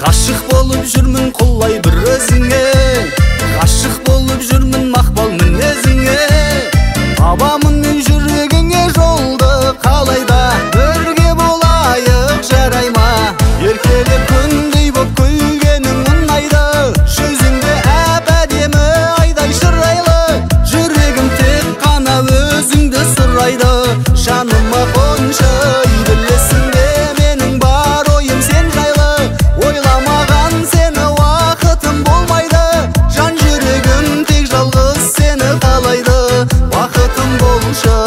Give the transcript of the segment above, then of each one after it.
Ғашық болып жүрмін құлай бір өзіңе, ғашық болып жүрмін мақпал мінезіңе. Табамын мен жүрегіңе жолды қалайда, бірге болайық жарай ма? Еркелеп күндей боп күлгенің ұнайды, жүзіңде әп-әдемі айдай шырайлы. Жүрегім тек қана өзіңді сұрайды, жаныма қоншай білесің бе менің бар ойым сен жайлы. Ойламаған сені уақытым болмайды, жан жүрегім тек жалғыз сені қалайды. Бақытым болшы.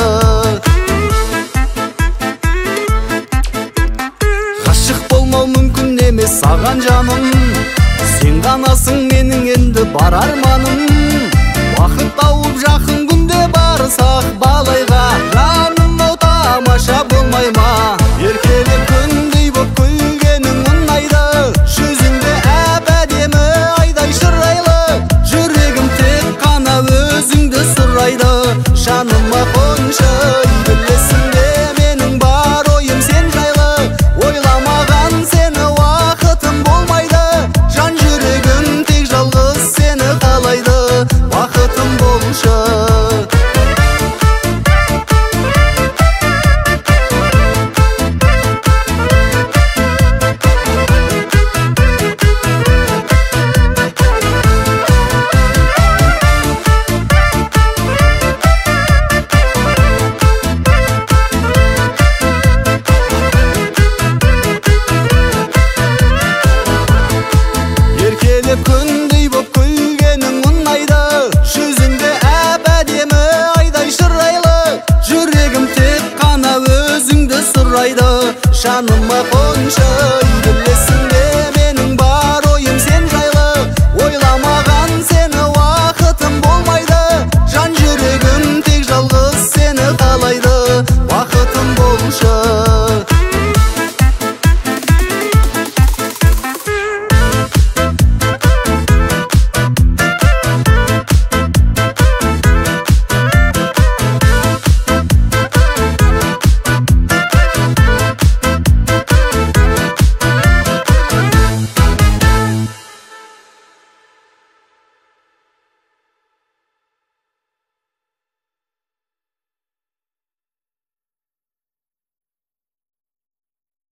Ғашық болмау мүмкін емес саған жаным, сен ғанасың менің енді бар арманым. Бақыт тауып жақын күнде барсақ балайға, жаным-ау тамаша болмай ма? Еркелеп күндей боп күлгенің ұнайды, жүзіңде әп-әдемі айдай шырайлы. Жүрегім тек қана өзіңді сұрайды, жаныма қоншай білесің бе менің бар ойым сен жайлы. Ойламаған сені уақытым болмайды, жан жүрегім тек жалғыз сені қалайды. Бақытым болшы. Еркелеп күн